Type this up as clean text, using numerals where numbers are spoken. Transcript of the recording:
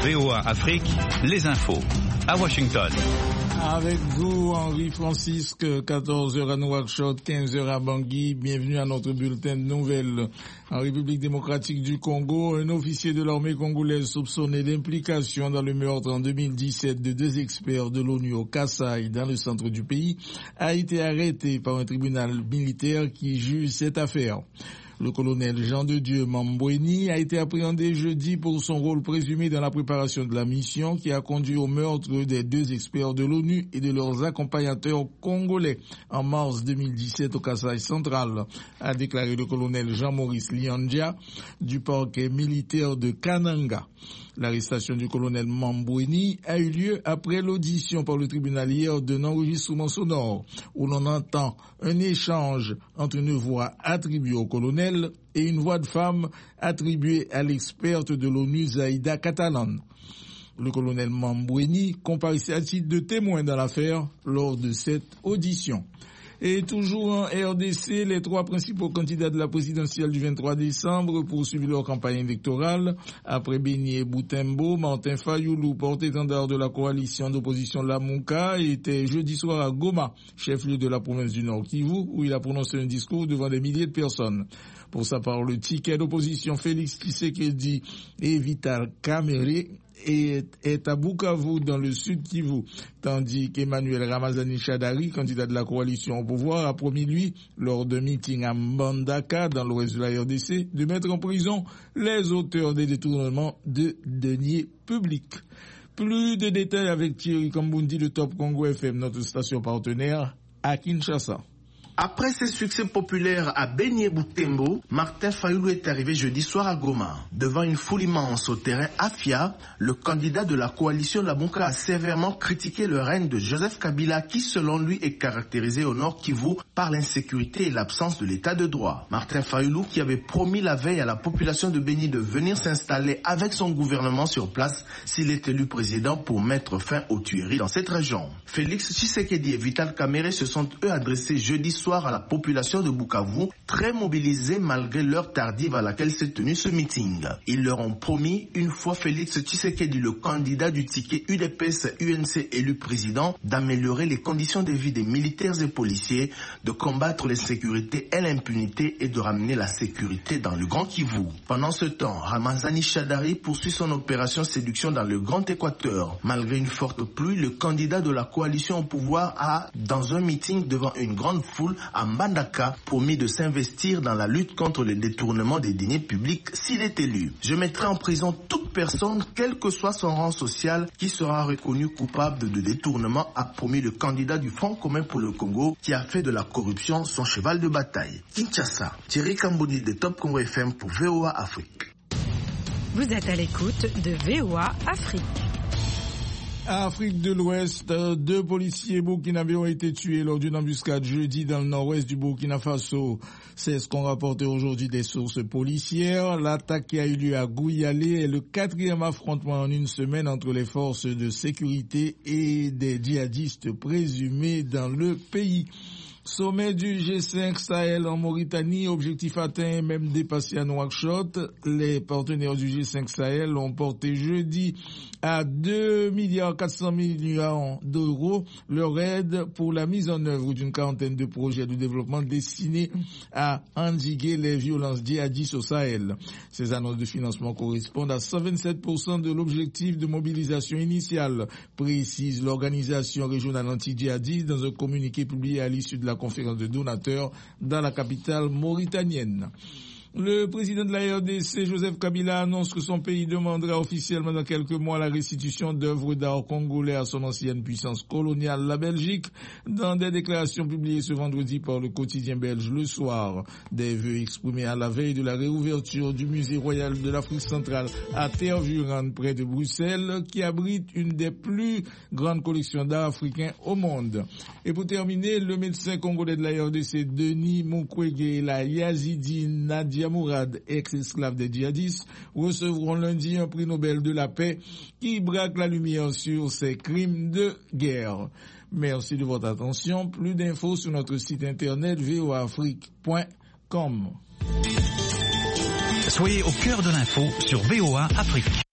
VOA Afrique, les infos. À Washington. Avec vous, Henri Francisque, 14h à Nouakchott, 15h à Bangui. Bienvenue à notre bulletin de nouvelles. En République démocratique du Congo, un officier de l'armée congolaise soupçonné d'implication dans le meurtre en 2017 de 2 experts de l'ONU au Kasaï, dans le centre du pays, a été arrêté par un tribunal militaire qui juge cette affaire. Le colonel Jean de Dieu Mambweni a été appréhendé jeudi pour son rôle présumé dans la préparation de la mission qui a conduit au meurtre des 2 experts de l'ONU et de leurs accompagnateurs congolais en mars 2017 au Kasaï central, a déclaré le colonel Jean-Maurice Liandja du parquet militaire de Kananga. L'arrestation du colonel Mambweni a eu lieu après l'audition par le tribunal hier d'un enregistrement sonore où l'on entend un échange entre une voix attribuée au colonel et une voix de femme attribuée à l'experte de l'ONU Zaïda Catalan. Le colonel Mambweni comparaissait à titre de témoin dans l'affaire lors de cette audition. Et toujours en RDC, les 3 principaux candidats de la présidentielle du 23 décembre poursuivent leur campagne électorale. Après Béni Boutembo, Martin Fayoulou, porte-étendard de la coalition d'opposition Lamuka, était jeudi soir à Goma, chef-lieu de la province du Nord Kivu, où il a prononcé un discours devant des milliers de personnes. Pour sa part, le ticket d'opposition Félix Tshisekedi et Vital Kamerhe est à Bukavu dans le sud Kivu, tandis qu'Emmanuel Ramazani Shadari, candidat de la coalition au pouvoir, a promis lui, lors d'un meeting à Mbandaka dans l'ouest de la RDC, de mettre en prison les auteurs des détournements de deniers publics. Plus de détails avec Thierry Kambundi de Top Congo FM, notre station partenaire à Kinshasa. Après ses succès populaires à Béni Boutembo, Martin Fayoulou est arrivé jeudi soir à Goma. Devant une foule immense au terrain Afia, le candidat de la coalition Lamuka a sévèrement critiqué le règne de Joseph Kabila qui, selon lui, est caractérisé au Nord Kivu par l'insécurité et l'absence de l'état de droit. Martin Fayoulou, qui avait promis la veille à la population de Béni de venir s'installer avec son gouvernement sur place s'il est élu président pour mettre fin aux tueries dans cette région. Félix Tshisekedi et Vital Kamerhe se sont eux adressés jeudi soir à la population de Bukavu, très mobilisée malgré l'heure tardive à laquelle s'est tenu ce meeting. Ils leur ont promis, une fois Félix Tshisekedi, le candidat du ticket UDPS-UNC élu président, d'améliorer les conditions de vie des militaires et policiers, de combattre l'insécurité et l'impunité et de ramener la sécurité dans le Grand Kivu. Pendant ce temps, Ramazani Shadari poursuit son opération séduction dans le Grand Équateur. Malgré une forte pluie, le candidat de la coalition au pouvoir a, dans un meeting devant une grande foule, à Mbandaka, promis de s'investir dans la lutte contre le détournement des deniers publics s'il est élu. Je mettrai en prison toute personne, quel que soit son rang social, qui sera reconnue coupable de détournement, a promis le candidat du Front commun pour le Congo, qui a fait de la corruption son cheval de bataille. Kinshasa, Thierry Kambouni de Top Congo FM pour VOA Afrique. Vous êtes à l'écoute de VOA Afrique. Afrique de l'Ouest, 2 policiers burkinabés ont été tués lors d'une embuscade jeudi dans le nord-ouest du Burkina Faso. C'est ce qu'ont rapporté aujourd'hui des sources policières. L'attaque qui a eu lieu à Gouyalé est le 4e affrontement en une semaine entre les forces de sécurité et des djihadistes présumés dans le pays. Sommet du G5 Sahel en Mauritanie, objectif atteint même dépassé à Nouakchott. Les partenaires du G5 Sahel ont porté jeudi à 2,4 milliards d'euros leur aide pour la mise en œuvre d'une quarantaine de projets de développement destinés à endiguer les violences djihadistes au Sahel. Ces annonces de financement correspondent à 127% de l'objectif de mobilisation initiale, précise l'organisation régionale anti-djihadiste dans un communiqué publié à l'issue de la conférence de donateurs dans la capitale mauritanienne. Le président de la RDC, Joseph Kabila, annonce que son pays demandera officiellement dans quelques mois la restitution d'œuvres d'art congolais à son ancienne puissance coloniale, la Belgique, dans des déclarations publiées ce vendredi par le quotidien belge Le Soir. Des vœux exprimés à la veille de la réouverture du musée royal de l'Afrique centrale à Tervuren, près de Bruxelles, qui abrite une des plus grandes collections d'art africain au monde. Et pour terminer, le médecin congolais de la RDC, Denis Mukwege, et la Yazidi Nadia Mourad, ex-esclave des djihadistes, recevront lundi un prix Nobel de la paix qui braque la lumière sur ces crimes de guerre. Merci de votre attention. Plus d'infos sur notre site internet voaafrique.com. Soyez au cœur de l'info sur VOA Afrique.